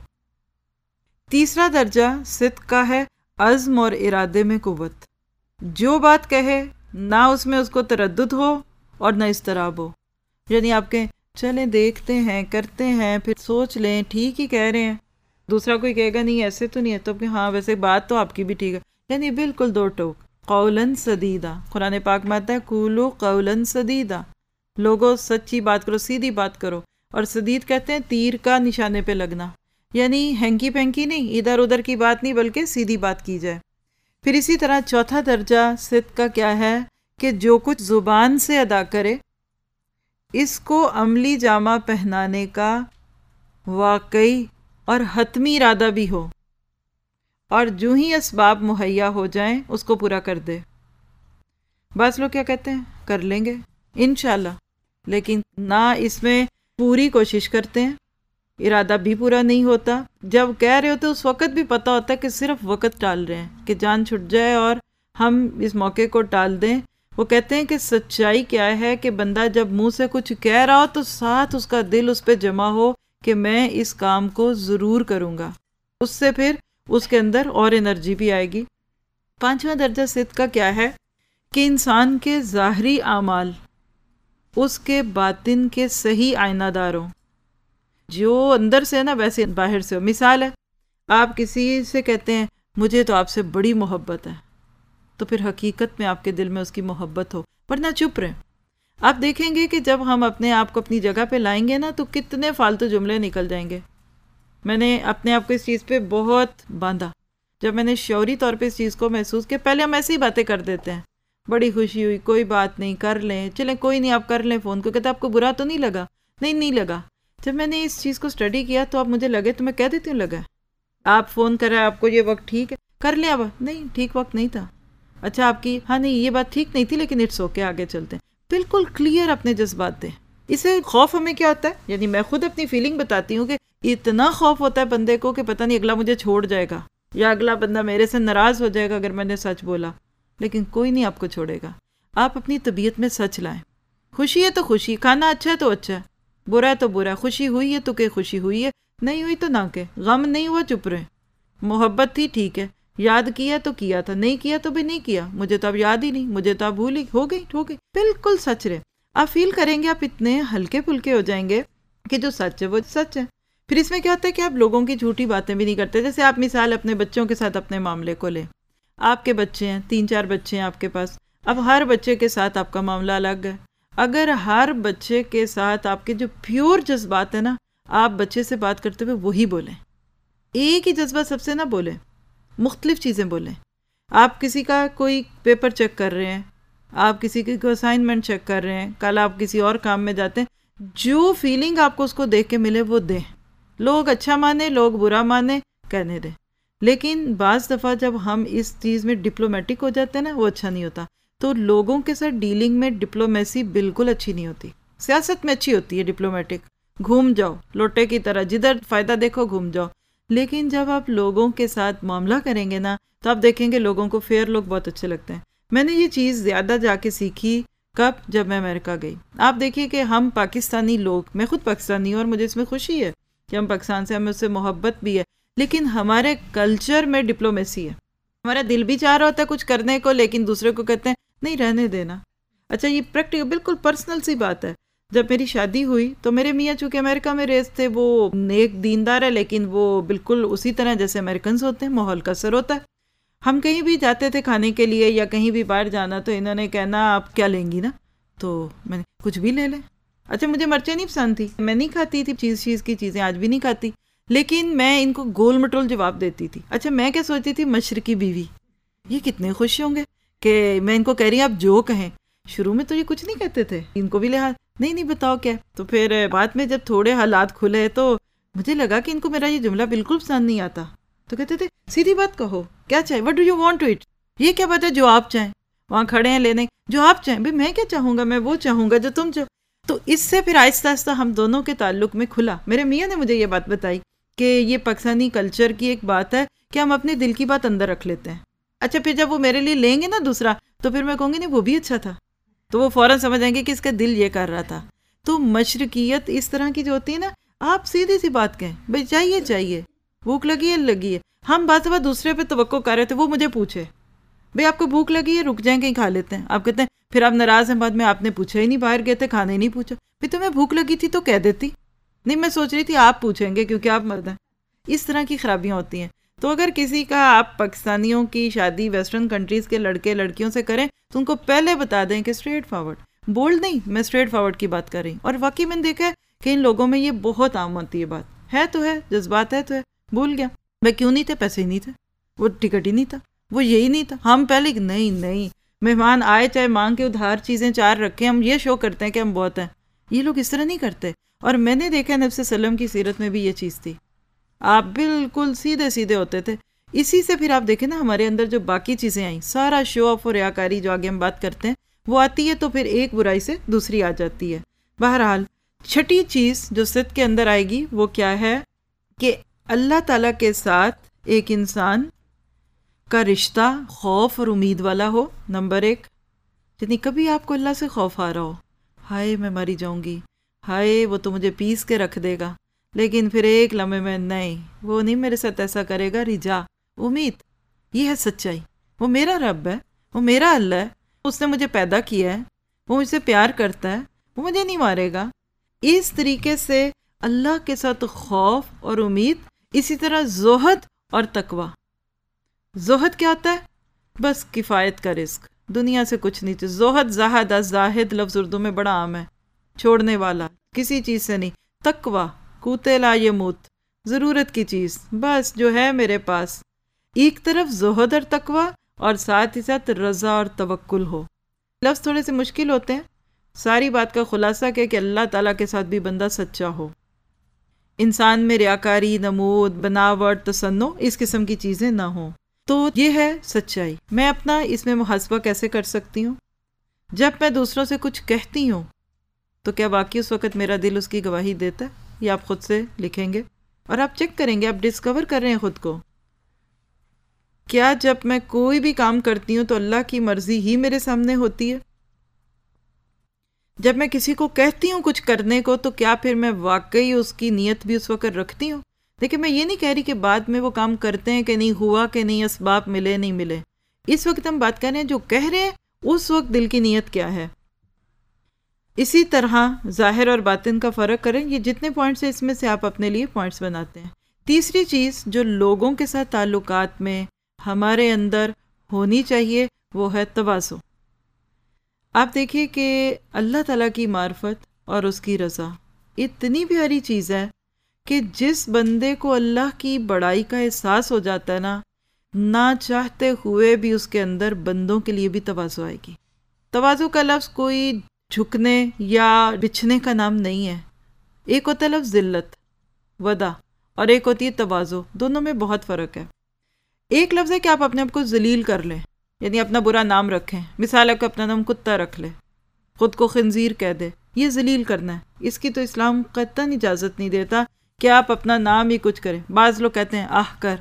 تیسرا درجہ صدق کا ہے عزم اور ارادے میں قوت. جو بات کہے نہ اس میں اس کو تردد ہو اور نہ اضطراب ہو. یعنی آپ کہیں چلیں دیکھتے ہیں، کرتے ہیں، پھر سوچ لیں، ٹھیک ہی کہہ رہے ہیں. دوسرا کوئی کہے گا نہیں ایسے تو نہیں ہے، تو کہ ہاں ویسے بات تو آپ کی بھی ٹھیک ہے. یعنی بالکل دو ٹوک. قولاً سدیدہ، قرآن پاک میں آتا ہے قولوا قولاً سدیدہ، لوگوں سچی بات کرو، سیدھی بات کرو. اور سدید کہتے ہیں تیر کا نشانے پہ لگنا، یعنی ہینکی پینکی نہیں، ادھر ادھر کی بات نہیں، بلکہ سیدھی بات کی جائے. پھر اسی طرح چوتھا درجہ صدق کا کیا ہے کہ جو کچھ زبان سے ادا کرے اس کو عملی جامہ پہنانے کا واقعی اور حتمی ارادہ بھی ہو، اور جو ہی اسباب مہیا ہو جائیں اس کو پورا کر دے. بعض لوگ کیا کہتے ہیں کر لیں گے انشاءاللہ، لیکن نہ اس میں پوری کوشش کرتے ہیں، ارادہ بھی پورا نہیں ہوتا. جب کہہ رہے ہوتے اس وقت بھی پتہ ہوتا ہے کہ صرف وقت ٹال رہے ہیں کہ جان چھٹ جائے اور ہم اس موقع کو ٹال دیں. وہ کہتے ہیں کہ سچائی کیا ہے کہ بندہ جب منہ سے کچھ کہہ رہا ہو تو ساتھ اس کا دل اس پہ جمع ہو کہ میں اس کام کو ضرور کروں گا. اس سے پھر اس کے اندر اور انرجی بھی آئے گی. پانچواں درجہ صدق کا کیا ہے کہ انسان کے ظاہری اعمال اس کے باطن کے صحیح آئینہ دار ہوں. جو اندر سے ہے نا ویسے باہر سے ہو. مثال ہے، آپ کسی سے کہتے ہیں مجھے تو آپ سے بڑی محبت ہے، تو پھر حقیقت میں آپ کے دل میں اس کی محبت ہو، ورنہ چپ رہیں. آپ دیکھیں گے کہ جب ہم اپنے آپ کو اپنی جگہ پہ لائیں گے نا تو کتنے فالتو جملے نکل جائیں گے. میں نے اپنے آپ کو اس چیز پہ بہت باندھا جب میں نے شعوری طور پہ اس چیز کو محسوس کیا. پہلے ہم ایسی باتیں کر دیتے ہیں، بڑی خوشی ہوئی، کوئی بات نہیں، کر لیں، چلیں کوئی نہیں آپ کر لیں فون کو. کہتے آپ کو برا تو نہیں لگا؟ نہیں لگا. جب میں نے اس چیز کو اسٹڈی کیا تو اب مجھے لگے تو میں کہہ دیتی ہوں لگا. آپ فون کر رہے ہیں، آپ کو یہ وقت ٹھیک ہے، کر لیں. اب نہیں ٹھیک وقت نہیں تھا. اچھا آپ کی ہاں نہیں یہ بات ٹھیک نہیں تھی لیکن اٹس اوکے، آگے چلتے ہیں. بالکل کلیئر اپنے جذبات دیں. اسے خوف ہمیں کیا ہوتا ہے، یعنی میں خود اپنی فیلنگ بتاتی ہوں کہ اتنا خوف ہوتا ہے بندے کو کہ پتہ نہیں اگلا مجھے چھوڑ جائے گا یا اگلا بندہ میرے سے ناراض ہو جائے گا اگر میں نے سچ بولا. لیکن کوئی نہیں آپ کو چھوڑے گا. آپ اپنی طبیعت میں سچ لائیں. خوشی ہے تو خوشی، کھانا اچھا ہے تو اچھا ہے، برا ہے تو برا. خوشی ہوئی ہے تو کہ خوشی ہوئی ہے، نہیں ہوئی تو نہ کہ. غم نہیں ہوا چپ رہے. محبت تھی ٹھیک ہے، یاد کیا تو کیا تھا، نہیں کیا تو بھی نہیں کیا. مجھے تو اب یاد ہی نہیں، مجھے تو اب بھول ہی ہو گئی. بالکل سچ رہے. آپ فیل کریں گے آپ اتنے ہلکے پھلکے ہو جائیں گے کہ جو سچ ہے وہ سچ ہے. پھر اس میں کیا ہوتا ہے کہ آپ لوگوں کی جھوٹی باتیں بھی نہیں کرتے. جیسے آپ مثال اپنے بچوں کے ساتھ اپنے معاملے کو لیں. آپ کے بچے ہیں، 3-4 بچے ہیں آپ کے پاس. اب ہر بچے کے ساتھ آپ کا معاملہ الگ ہے. اگر ہر بچے کے ساتھ آپ کے جو پیور جذبات ہیں نا، آپ بچے سے بات کرتے ہوئے وہی بولیں. ایک ہی جذبہ سب سے نہ بولیں، مختلف چیزیں بولیں. آپ کسی کا کوئی پیپر چیک کر رہے ہیں، آپ کسی کی کوئی اسائنمنٹ چیک کر رہے ہیں، کل آپ کسی اور کام میں جاتے ہیں، جو فیلنگ آپ کو اس کو دیکھ کے ملے وہ دیں. لوگ اچھا مانے، لوگ برا مانے، کہنے دیں. لیکن بعض دفعہ جب ہم اس چیز میں ڈپلومیٹک ہو جاتے ہیں نا، وہ اچھا نہیں ہوتا. تو لوگوں کے ساتھ ڈیلنگ میں ڈپلومیسی بالکل اچھی نہیں ہوتی. سیاست میں اچھی ہوتی ہے ڈپلومیٹک، گھوم جاؤ لوٹے کی طرح، جدھر فائدہ دیکھو گھوم جاؤ. لیکن جب آپ لوگوں کے ساتھ معاملہ کریں گے نا، تو آپ دیکھیں گے لوگوں کو فیئر لوگ بہت اچھے لگتے ہیں. میں نے یہ چیز زیادہ جا کے سیکھی کب، جب میں امریکہ گئی. آپ دیکھیے کہ ہم پاکستانی لوگ، میں خود پاکستانی ہوں اور مجھے اس میں خوشی ہے کہ ہم پاکستان سے، ہمیں اس سے محبت بھی ہے. لیکن ہمارے کلچر میں ڈپلومیسی ہے. ہمارا دل بھی چاہ رہا ہوتا ہے کچھ کرنے کو، لیکن دوسرے کو کہتے ہیں نہیں رہنے دینا. اچھا یہ پریکٹیکل بالکل پرسنل سی بات ہے. جب میری شادی ہوئی تو میرے میاں چونکہ امریکہ میں ریز تھے، وہ نیک دیندار ہے، لیکن وہ بالکل اسی طرح جیسے امریکنز ہوتے ہیں، ماحول کا اثر ہوتا ہے. ہم کہیں بھی جاتے تھے کھانے کے لیے یا کہیں بھی باہر جانا، تو انہوں نے کہنا آپ کیا لیں گی نا، تو میں نے کچھ بھی لے لیں. اچھا مجھے مرچیں نہیں پسند تھی، میں نہیں کھاتی تھی چیز کی چیزیں، آج بھی نہیں کھاتی، لیکن میں ان کو گول مٹول جواب دیتی تھی. اچھا میں کیا سوچتی تھی، مشرقی بیوی یہ کتنے خوش ہوں گے کہ میں ان کو کہہ رہی ہوں آپ جو کہیں. شروع میں تو یہ کچھ نہیں کہتے تھے، ان کو بھی لحاظ نہیں بتاؤ کیا. تو پھر بعد میں جب تھوڑے حالات کھلے تو مجھے لگا کہ ان کو میرا یہ جملہ بالکل پسند نہیں آتا. تو کہتے تھے سیدھی بات کہو، کیا چاہے، what do you want to eat. یہ کیا بات ہے جو آپ چاہیں، وہاں کھڑے ہیں لینے، جو آپ چاہیں. بھائی میں کیا چاہوں گا، میں وہ چاہوں گا جو تم چاہو. تو اس سے پھر آہستہ آہستہ ہم دونوں کے تعلق میں کھلا. میرے میاں نے مجھے یہ بات بتائی کہ یہ پاکستانی کلچر کی ایک بات ہے کہ ہم اپنے دل کی بات اندر رکھ لیتے ہیں. اچھا پھر جب وہ میرے لیے لیں گے نا دوسرا، تو پھر میں کہوں گی نہیں وہ بھی اچھا تھا، تو وہ فوراً سمجھ جائیں گے کہ اس کا دل یہ کر رہا تھا. تو مشرقیت اس طرح کی جو ہوتی ہے نا، آپ سیدھی سی بات کہیں، بھائی چاہیے، بھوک لگی ہے. ہم بات بات دوسرے پہ توقع کر رہے تھے، وہ مجھے پوچھے بھائی آپ کو بھوک لگی ہے، رک جائیں کہیں کھا لیتے ہیں. آپ کہتے ہیں پھر آپ ناراض ہیں، بعد میں آپ نے پوچھا ہی نہیں، باہر گئے تھے کھانے ہی نہیں پوچھا. پھر تمہیں بھوک لگی تھی تو کہہ دیتی، نہیں میں سوچ رہی تھی آپ پوچھیں گے کیونکہ آپ مرد ہیں. اس طرح کی خرابیاں ہوتی ہیں. تو اگر کسی کا آپ پاکستانیوں کی شادی ویسٹرن کنٹریز کے لڑکے لڑکیوں سے کریں تو ان کو پہلے بتا دیں کہ اسٹریٹ فارورڈ، بولڈ نہیں، میں اسٹریٹ فارورڈ کی بات کر رہی ہوں. اور واقعی میں نے دیکھا ہے کہ ان لوگوں میں یہ بہت عام ہوتی ہے. بات ہے تو ہے، جذبات ہے تو ہے. بھول گیا میں کیوں نہیں تھے، پیسے ہی نہیں تھے، وہ ٹکٹ ہی نہیں تھا، وہ یہی نہیں تھا. ہم پہلے نہیں مہمان آئے چاہے مانگ کے ادھار چیزیں 4 رکھیں، ہم یہ شو کرتے ہیں کہ ہم بہت ہیں. یہ لوگ اس طرح نہیں کرتے. اور میں نے دیکھا نبی صلی اللہ علیہ وسلم کی سیرت میں بھی یہ چیز تھی. آپ بالکل سیدھے ہوتے تھے. اسی سے پھر آپ دیکھیں نا ہمارے اندر جو باقی چیزیں آئیں، سارا شو آف اور ریاکاری جو آگے ہم بات کرتے ہیں وہ آتی ہے، تو پھر ایک برائی سے دوسری آ جاتی ہے. بہرحال چھٹی چیز جو صدق کے اندر آئے گی وہ کیا ہے کہ اللہ تعالیٰ کے ساتھ ایک انسان کا رشتہ خوف اور امید والا ہو. نمبر 1، یعنی کبھی آپ کو اللہ سے خوف آ رہا ہو، ہائے میں مری جاؤں گی، ہائے وہ تو مجھے پیس کے رکھ دے گا، لیکن پھر ایک لمحے میں نہیں، وہ نہیں میرے ساتھ ایسا کرے گا. رجا، امید، یہ ہے سچائی. وہ میرا رب ہے، وہ میرا اللہ ہے، اس نے مجھے پیدا کیا ہے، وہ مجھ سے پیار کرتا ہے، وہ مجھے نہیں مارے گا. اس طریقے سے اللہ کے ساتھ خوف اور امید. اسی طرح زہد اور تقوی. زہد کیا ہوتا ہے؟ بس کفایت کا رزق، دنیا سے کچھ نہیں چاہیے. زہد، زاہد، زاہد لفظ اردو میں بڑا عام ہے، چھوڑنے والا، کسی چیز سے نہیں. تقوی، کوتے لا یموت، ضرورت کی چیز، بس جو ہے میرے پاس. ایک طرف زہد اور تقوی، اور ساتھ ہی ساتھ رضا اور توکل ہو. لفظ تھوڑے سے مشکل ہوتے ہیں. ساری بات کا خلاصہ کہ اللہ تعالیٰ کے ساتھ بھی بندہ سچا ہو، انسان میں ریاکاری، نمود، بناوٹ، تصنع، اس قسم کی چیزیں نہ ہوں. تو یہ ہے سچائی. میں اپنا اس میں محاسبہ کیسے کر سکتی ہوں؟ جب میں دوسروں سے کچھ کہتی ہوں تو کیا واقعی اس وقت میرا دل اس کی گواہی دیتا ہے؟ یہ آپ خود سے لکھیں گے اور آپ چیک کریں گے، آپ ڈسکور کر رہے ہیں خود کو، کیا جب میں کوئی بھی کام کرتی ہوں تو اللہ کی مرضی ہی میرے سامنے ہوتی ہے؟ جب میں کسی کو کہتی ہوں کچھ کرنے کو تو کیا پھر میں واقعی اس کی نیت بھی اس وقت رکھتی ہوں؟ دیکھیں میں یہ نہیں کہہ رہی کہ بعد میں وہ کام کرتے ہیں کہ نہیں ہوا کہ نہیں، اسباب ملے نہیں ملے، اس وقت ہم بات کر رہے ہیں جو کہہ رہے ہیں اس وقت دل کی نیت کیا ہے۔ اسی طرح ظاہر اور باطن کا فرق کریں، یہ جتنے پوائنٹس ہیں اس میں سے آپ اپنے لیے پوائنٹس بناتے ہیں۔ تیسری چیز جو لوگوں کے ساتھ تعلقات میں ہمارے اندر ہونی چاہیے وہ ہے تواضع۔ آپ دیکھیے کہ اللہ تعالیٰ کی معرفت اور اس کی رضا اتنی پیاری چیز ہے کہ جس بندے کو اللہ کی بڑائی کا احساس ہو جاتا ہے نہ چاہتے ہوئے بھی اس کے اندر بندوں کے لیے بھی تواضع آئے گی۔ تواضع کا لفظ کوئی جھکنے یا بچھنے کا نام نہیں ہے۔ ایک ہوتا ہے لفظ ذلت، ودا، اور ایک ہوتی ہے تواضع، دونوں میں بہت فرق ہے۔ ایک لفظ ہے کہ آپ اپنے آپ کو ذلیل کر لیں، یعنی اپنا برا نام رکھیں، مثال ہے کہ اپنا نام کتا رکھ لے، خود کو خنزیر کہہ دے، یہ ذلیل کرنا ہے۔ اس کی تو اسلام قطعاً اجازت نہیں دیتا کہ آپ اپنا نام ہی کچھ کریں۔ بعض لوگ کہتے ہیں آہ کر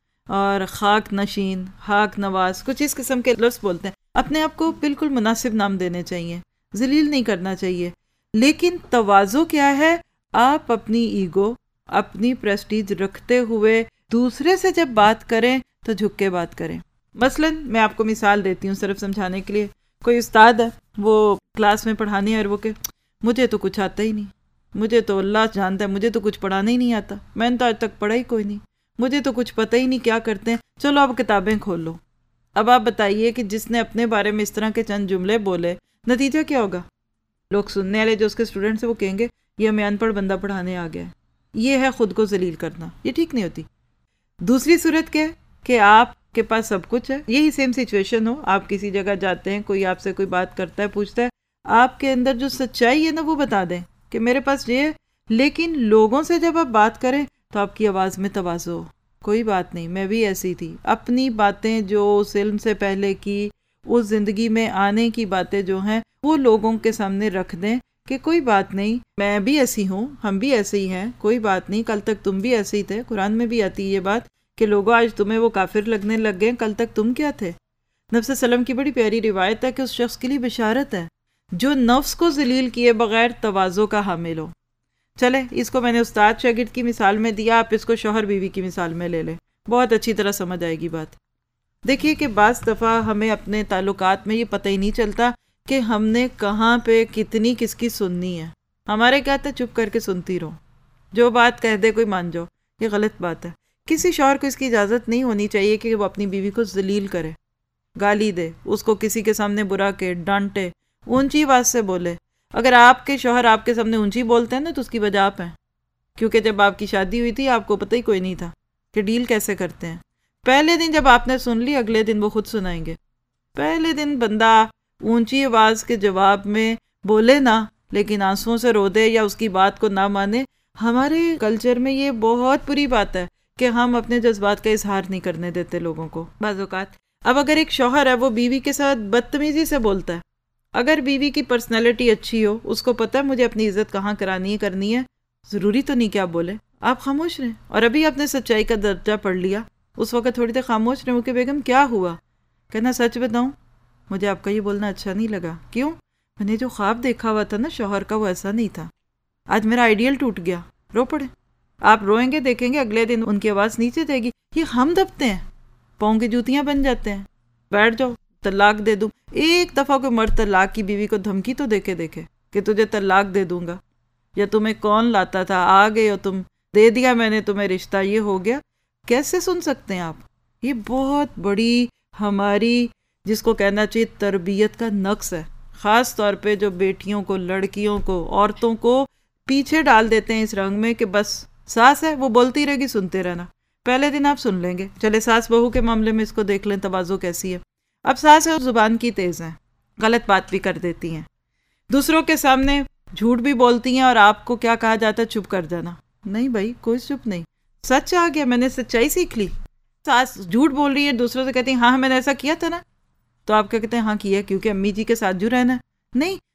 اور خاک نشین، خاک نواز، کچھ اس قسم کے لفظ بولتے ہیں۔ اپنے آپ کو بالکل مناسب نام دینے چاہیے، ذلیل نہیں کرنا چاہیے۔ لیکن تواضع کیا ہے؟ آپ اپنی ایگو، اپنی پریسٹیج رکھتے ہوئے دوسرے سے جب بات کریں تو جھک کے بات کریں۔ مثلا میں آپ کو مثال دیتی ہوں صرف سمجھانے کے لیے۔ کوئی استاد ہے، وہ کلاس میں پڑھانے اور وہ کہ مجھے تو کچھ آتا ہی نہیں، مجھے تو اللہ جانتا ہے، مجھے تو کچھ پڑھانا ہی نہیں آتا، میں نے تو آج تک پڑھا ہی کوئی نہیں، مجھے تو کچھ پتہ ہی نہیں کیا کرتے ہیں، چلو اب کتابیں کھول لو۔ اب آپ بتائیے کہ جس نے اپنے بارے میں اس طرح کے چند جملے بولے، نتیجہ کیا ہوگا؟ لوگ سننے والے جو اس کے اسٹوڈنٹس ہیں وہ کہیں گے یہ ہمیں ان پڑھ بندہ پڑھانے آ گیا ہے۔ یہ ہے خود کو ذلیل کرنا، یہ ٹھیک نہیں ہوتی۔ دوسری صورت کیا ہے کہ آپ کے پاس سب کچھ ہے، یہی سیم سچویشن ہو، آپ کسی جگہ جاتے ہیں، کوئی آپ سے کوئی بات کرتا ہے، پوچھتا ہے، آپ کے اندر جو سچائی ہے نا وہ بتا دیں کہ میرے پاس یہ ہے، لیکن لوگوں سے جب آپ بات کریں تو آپ کی آواز میں تواضع ہو، کوئی بات نہیں، میں بھی ایسی تھی، اپنی باتیں جو اس علم سے پہلے کی، اس زندگی میں آنے کی باتیں جو ہیں وہ لوگوں کے سامنے رکھ دیں کہ کوئی بات نہیں، میں بھی ایسی ہوں، ہم بھی ایسے ہی ہیں، کوئی بات نہیں، کل تک تم بھی ایسے ہی تھے۔ قرآن میں بھی آتی ہے یہ بات کہ لوگوں آج تمہیں وہ کافر لگنے لگ گئے، کل تک تم کیا تھے؟ نبی صلی اللہ علیہ وسلم کی بڑی پیاری روایت ہے کہ اس شخص کے لیے بشارت ہے جو نفس کو ذلیل کیے بغیر تواضع کا حامل ہو۔ چلے اس کو میں نے استاد شاگرد کی مثال میں دیا، آپ اس کو شوہر بیوی کی مثال میں لے لیں، بہت اچھی طرح سمجھ آئے گی بات۔ دیکھیے کہ بعض دفعہ ہمیں اپنے تعلقات میں یہ پتہ ہی نہیں چلتا کہ ہم نے کہاں پہ کتنی کس کی سننی ہے۔ ہمارے کہتے ہیں چپ کر کے سنتی رہو، جو بات کہہ دے کوئی مان جاؤ، یہ غلط بات ہے۔ کسی شوہر کو اس کی اجازت نہیں ہونی چاہیے کہ وہ اپنی بیوی کو ذلیل کرے، گالی دے، اس کو کسی کے سامنے برا کہ ڈانٹے، اونچی آواز سے بولے۔ اگر آپ کے شوہر آپ کے سامنے اونچی بولتے ہیں نا تو اس کی وجہ آپ ہیں، کیونکہ جب آپ کی شادی ہوئی تھی آپ کو پتہ ہی کوئی نہیں تھا کہ ڈیل کیسے کرتے ہیں۔ پہلے دن جب آپ نے سن لی، اگلے دن وہ خود سنائیں گے۔ پہلے دن بندہ اونچی آواز کے جواب میں بولے نا، لیکن آنسوؤں سے رو دے یا اس کی بات کو نہ مانے، ہمارے کلچر میں یہ بہت بری بات ہے کہ ہم اپنے جذبات کا اظہار نہیں کرنے دیتے لوگوں کو بعض اوقات۔ اب اگر ایک شوہر ہے وہ بیوی کے ساتھ بدتمیزی سے بولتا ہے، اگر بیوی کی پرسنالٹی اچھی ہو، اس کو پتہ ہے مجھے اپنی عزت کہاں کرنی ہے، ضروری تو نہیں کہ آپ بولے، آپ خاموش رہیں۔ اور ابھی آپ نے سچائی کا درجہ پڑھ لیا، اس وقت تھوڑی دیر خاموش رہیں کہ بیگم کیا ہوا؟ کہنا سچ بتاؤں مجھے آپ کا یہ بولنا اچھا نہیں لگا۔ کیوں؟ میں نے جو خواب دیکھا ہوا تھا نا شوہر کا وہ ایسا نہیں تھا، آج میرا آئیڈیل ٹوٹ گیا۔ رو پڑے۔ آپ روئیں گے، دیکھیں گے اگلے دن ان کی آواز نیچے جائے گی۔ یہ ہم دبتے ہیں، پاؤں کی جوتیاں بن جاتے ہیں، بیٹھ جاؤ طلاق دے دوں۔ ایک دفعہ کوئی مرد طلاق کی بیوی کو دھمکی تو دیکھے کہ تجھے طلاق دے دوں گا، یا تمہیں کون لاتا تھا، آ گئے ہو تم، دے دیا میں نے تمہیں رشتہ، یہ ہو گیا۔ کیسے سن سکتے ہیں آپ؟ یہ بہت بڑی ہماری جس کو کہنا چاہیے تربیت کا نقص ہے، خاص طور پہ جو بیٹیوں کو، لڑکیوں کو، عورتوں کو پیچھے ڈال دیتے ہیں اس رنگ میں کہ بس ساس ہے وہ بولتی رہے گی، سنتے رہنا۔ پہلے دن آپ سن لیں گے۔ چلے ساس بہو کے معاملے میں اس کو دیکھ لیں تواضع کیسی ہے۔ اب ساس ہے زبان کی تیز ہیں، غلط بات بھی کر دیتی ہیں، دوسروں کے سامنے جھوٹ بھی بولتی ہیں، اور آپ کو کیا کہا جاتا ہے؟ چپ کر جانا۔ نہیں بھائی، کوئی چپ نہیں، سچ آ گیا، میں نے سچائی سیکھ لی۔ ساس جھوٹ بول رہی ہے، دوسروں سے کہتی ہیں ہاں میں نے ایسا کیا تھا نا، تو آپ کیا کہتے ہیں؟ ہاں کیا، کیونکہ امی جی کے ساتھ جو رہنا ہے۔ نہیں،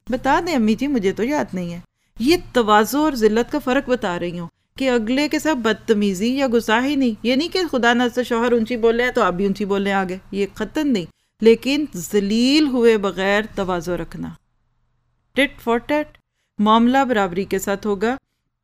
بتا دیں امی جی مجھے تو یاد نہیں ہے. یہ تواضع اور ذلت کا فرق بتا رہی ہوں کہ اگلے کے ساتھ بدتمیزی یا غصہ ہی نہیں. یہ نہیں کہ خدا نہ سے شوہر اونچی بولے ہیں تو آپ بھی اونچی بولیں آگے، یہ خطن نہیں، لیکن ذلیل ہوئے بغیر تواضع رکھنا. ٹٹ فار ٹٹ، معاملہ برابری کے ساتھ ہوگا.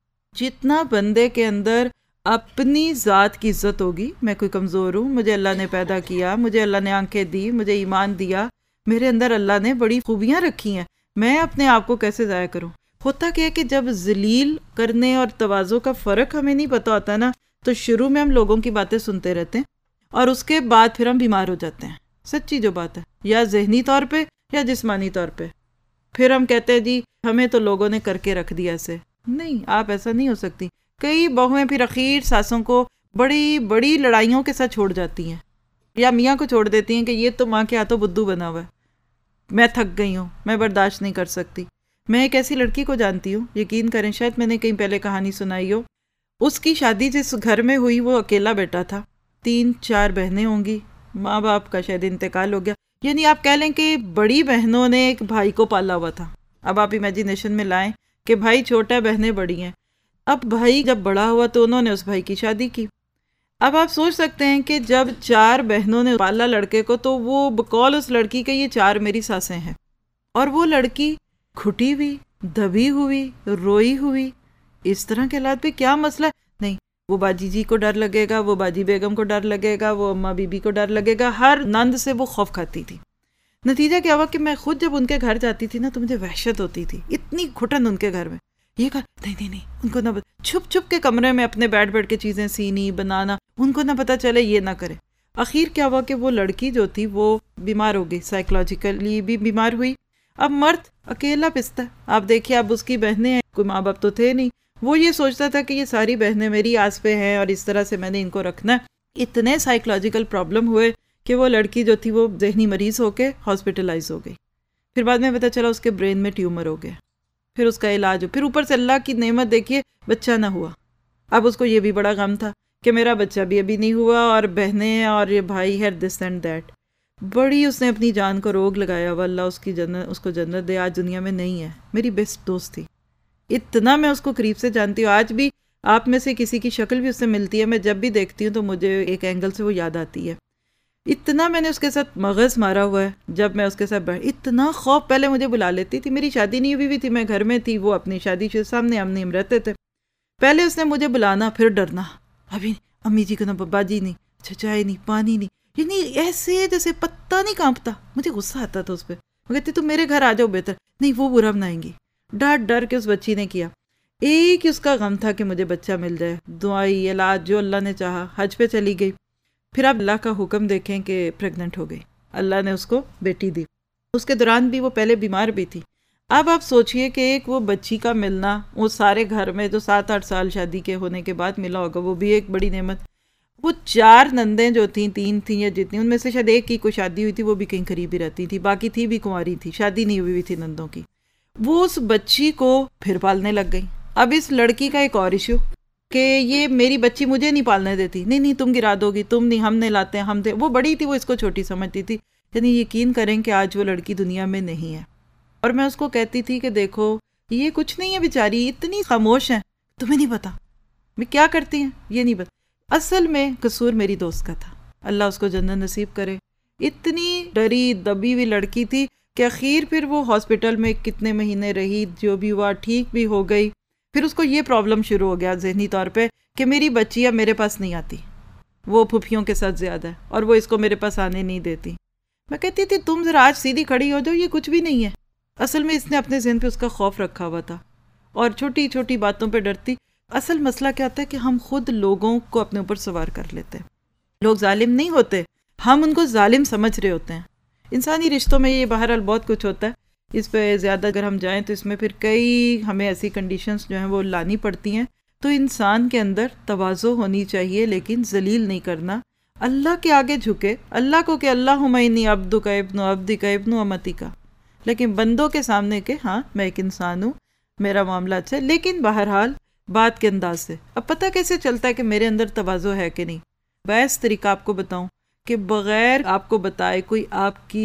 جتنا بندے کے اندر اپنی ذات کی عزت ہوگی، میں کوئی کمزور ہوں، مجھے اللہ نے پیدا کیا، مجھے اللہ نے آنکھیں دی، مجھے ایمان دیا، میرے اندر اللہ نے بڑی خوبیاں رکھی ہیں، میں اپنے آپ کو کیسے ضائع کروں. ہوتا کیا ہے کہ جب ذلیل کرنے اور تواضع کا فرق ہمیں نہیں پتہ ہوتا نا، تو شروع میں ہم لوگوں کی باتیں سنتے رہتے ہیں اور اس کے بعد پھر ہم بیمار ہو جاتے ہیں. سچی جو بات ہے، یا ذہنی طور پہ یا جسمانی طور پہ. پھر ہم کہتے ہیں جی ہمیں تو لوگوں نے کر کے رکھ دیا ایسے. نہیں، آپ ایسا نہیں ہو سکتی. کئی بہویں پھر اخیر ساسوں کو بڑی بڑی لڑائیوں کے ساتھ چھوڑ جاتی ہیں، یا میاں کو چھوڑ دیتی ہیں کہ یہ تو ماں کے ہاتھوں بدو بنا ہوا ہے، میں تھک گئی ہوں، میں برداشت نہیں کر سکتی. میں ایک ایسی لڑکی کو جانتی ہوں، یقین کریں شاید میں نے کہیں پہلے کہانی سنائی ہو. اس کی شادی جس گھر میں ہوئی وہ اکیلا بیٹا تھا، 3-4 بہنیں ہوں گی، ماں باپ کا شاید انتقال ہو گیا. یعنی آپ کہہ لیں کہ بڑی بہنوں نے ایک بھائی کو پالا ہوا تھا. اب آپ امیجینیشن میں لائیں کہ بھائی چھوٹا، بہنیں بڑی ہیں. اب بھائی جب بڑا ہوا تو انہوں نے اس بھائی کی شادی کی. اب آپ سوچ سکتے ہیں کہ جب 4 بہنوں نے پالا لڑکے کو تو وہ بقول اس لڑکی کے یہ 4 میری ساسیں ہیں. اور وہ لڑکی کھٹی ہوئی، دبی ہوئی، روئی ہوئی. اس طرح کے حالات پہ کیا مسئلہ ہے؟ نہیں، وہ باجی جی کو ڈر لگے گا، وہ باجی بیگم کو ڈر لگے گا، وہ اماں بی بی کو ڈر لگے گا. ہر نند سے وہ خوف کھاتی تھی. نتیجہ کیا ہوا کہ میں خود جب ان کے گھر جاتی تھی نا تو مجھے وحشت ہوتی تھی. اتنی گھٹن ان کے گھر میں. یہ کہا نہیں ان کو نہ چھپ چھپ کے کمرے میں اپنے بیٹھ کے چیزیں سینی بنانا، ان کو نہ پتہ چلے، یہ نہ کرے. اخیر کیا ہوا کہ وہ لڑکی جو تھی وہ بیمار ہو گئی، سائیکولوجیکلی بھی بیمار ہوئی. اب مرد اکیلا پستا ہے. آپ دیکھیے اب اس کی بہنیں ہیں، کوئی ماں باپ تو تھے نہیں. وہ یہ سوچتا تھا کہ یہ ساری بہنیں میری آس پہ ہیں اور اس طرح سے میں نے ان کو رکھنا ہے. اتنے سائیکولوجیکل پرابلم ہوئے کہ وہ لڑکی جو تھی وہ ذہنی مریض ہو کے ہاسپٹلائز ہو گئی. پھر بعد میں پتہ چلا اس کے برین میں ٹیومر ہو گیا. پھر اس کا علاج ہو، پھر اوپر سے اللہ کی نعمت دیکھیے بچہ نہ ہوا. اب اس کو یہ بھی بڑا غم تھا کہ میرا بچہ بھی ابھی نہیں ہوا اور بہنیں اور یہ بھائی ہے دس اینڈ دیٹ. بڑی اس نے اپنی جان کو روگ لگایا. وہ اللہ اس کو جنت دے، آج دنیا میں نہیں ہے. میری بیسٹ دوست تھی، اتنا میں اس کو قریب سے جانتی ہوں. آج بھی آپ میں سے کسی کی شکل بھی اس سے ملتی ہے، میں جب بھی دیکھتی ہوں تو مجھے ایک اینگل سے وہ یاد آتی ہے. اتنا میں نے اس کے ساتھ مغز مارا ہوا ہے. جب میں اس کے ساتھ اتنا خوف، پہلے مجھے بلا لیتی تھی، میری شادی نہیں ہوئی تھی، میں گھر میں تھی، وہ اپنی شادی سے سامنے ہم نہیں رہتے تھے. پہلے اس نے مجھے بلانا، پھر ڈرنا، ابھی امی جی کو نہ، باجی نہیں، اچھا چائے نہیں، پانی نہیں، یعنی ایسے جیسے پتہ نہیں کانپتا. مجھے غصہ آتا تھا اس پہ. وہ کہتی تم میرے گھر آ جاؤ بہتر. نہیں، وہ برا بنائیں گی. ڈر کے اس بچی نے کیا. ایک اس کا غم تھا کہ مجھے بچہ مل جائے. دعائی علاج جو اللہ نے چاہا. حج پہ چلی گئی. پھر آپ اللہ کا حکم دیکھیں کہ پریگننٹ ہو گئی. اللہ نے اس کو بیٹی دی. اس کے دوران بھی وہ پہلے بیمار بھی تھی. اب آپ سوچئے کہ ایک وہ بچی کا ملنا، وہ سارے گھر میں جو 7-8 سال شادی کے ہونے کے بعد ملا ہوگا، وہ بھی ایک بڑی نعمت. وہ 4 نندیں جو تھیں، 3 تھیں یا جتنی، ان میں سے شاید ایک کی کوئی شادی ہوئی تھی، وہ بھی کہیں قریب ہی رہتی تھی، باقی تھی بھی کنواری تھی، شادی نہیں ہوئی تھی نندوں کی. وہ اس بچی کو پھر پالنے لگ گئی. اب اس لڑکی کا ایک اور ایشو کہ یہ میری بچی مجھے نہیں پالنے دیتی. نہیں تم گرا دو گی، تم نہیں، ہم نے لاتے ہیں، ہم دے. وہ بڑی تھی، وہ اس کو چھوٹی سمجھتی تھی. یعنی یقین کریں کہ آج وہ لڑکی دنیا میں نہیں ہے. اور میں اس کو کہتی تھی کہ دیکھو یہ کچھ نہیں ہے بیچاری، اتنی خاموش ہیں، تمہیں نہیں پتا میں کیا کرتی ہیں، یہ نہیں پتا. اصل میں قصور میری دوست کا تھا. اللہ اس کو جنت نصیب کرے. اتنی ڈری دبی ہوئی لڑکی تھی کہ اخیر پھر وہ ہاسپٹل میں کتنے مہینے رہی، جو بھی ہوا ٹھیک بھی ہو گئی. پھر اس کو یہ پرابلم شروع ہو گیا ذہنی طور پہ کہ میری بچی اب میرے پاس نہیں آتی، وہ پھوپھیوں کے ساتھ زیادہ ہے اور وہ اس کو میرے پاس آنے نہیں دیتی. میں کہتی تھی تم ذرا آج سیدھی کھڑی ہو جاؤ، یہ کچھ بھی نہیں ہے. اصل میں اس نے اپنے ذہن پہ اس کا خوف رکھا ہوا تھا اور چھوٹی چھوٹی باتوں پہ ڈرتی. اصل مسئلہ کیا ہوتا ہے کہ ہم خود لوگوں کو اپنے اوپر سوار کر لیتے ہیں. لوگ ظالم نہیں ہوتے، ہم ان کو ظالم سمجھ رہے ہوتے ہیں. انسانی رشتوں میں یہ بہرحال بہت کچھ ہوتا ہے. اس پہ زیادہ اگر ہم جائیں تو اس میں پھر کئی ہمیں ایسی کنڈیشنز جو ہیں وہ لانی پڑتی ہیں. تو انسان کے اندر تواضع ہونی چاہیے، لیکن ذلیل نہیں کرنا. اللہ کے آگے جھکے، اللہ کو کہ اللہم انی عبدک ابن عبدک ابن امتک، لیکن بندوں کے سامنے کہ ہاں میں ایک انسان ہوں، میرا معاملہ اچھا ہے، لیکن بہرحال بات کے انداز سے. اب پتہ کیسے چلتا ہے کہ میرے اندر تواضع ہے کہ نہیں؟ بیسٹ طریقہ آپ کو بتاؤں کہ بغیر آپ کو بتائے کوئی آپ کی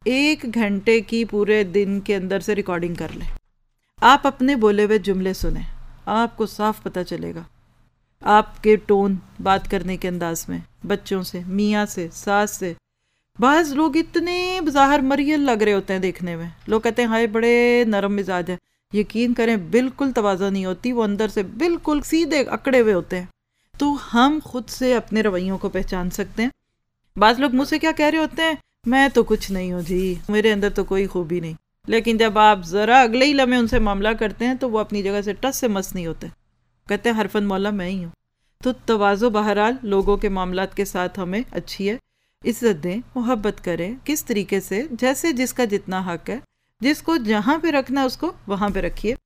1 گھنٹے کی پورے دن کے اندر سے ریکارڈنگ کر لیں. آپ اپنے بولے ہوئے جملے سنیں، آپ کو صاف پتہ چلے گا آپ کے ٹون، بات کرنے کے انداز میں، بچوں سے، میاں سے، ساس سے. بعض لوگ اتنے بظاہر مریل لگ رہے ہوتے ہیں دیکھنے میں، لوگ کہتے ہیں ہائے بڑے نرم مزاج ہیں. یقین کریں بالکل توازن نہیں ہوتی، وہ اندر سے بالکل سیدھے اکڑے ہوئے ہوتے ہیں. تو ہم خود سے اپنے رویوں کو پہچان سکتے ہیں. بعض لوگ مجھ سے کیا کہہ رہے ہوتے ہیں، میں تو کچھ نہیں ہوں جی، میرے اندر تو کوئی خوبی نہیں. لیکن جب آپ ذرا اگلے ہی لمحے ان سے معاملہ کرتے ہیں تو وہ اپنی جگہ سے ٹس سے مس نہیں ہوتے، کہتے ہیں حرفن مولا میں ہی ہوں. تو تواضع بہرحال لوگوں کے معاملات کے ساتھ ہمیں اچھی ہے. عزت دیں، محبت کریں، کس طریقے سے، جیسے جس کا جتنا حق ہے، جس کو جہاں پہ رکھنا ہے اس کو وہاں پہ رکھیے.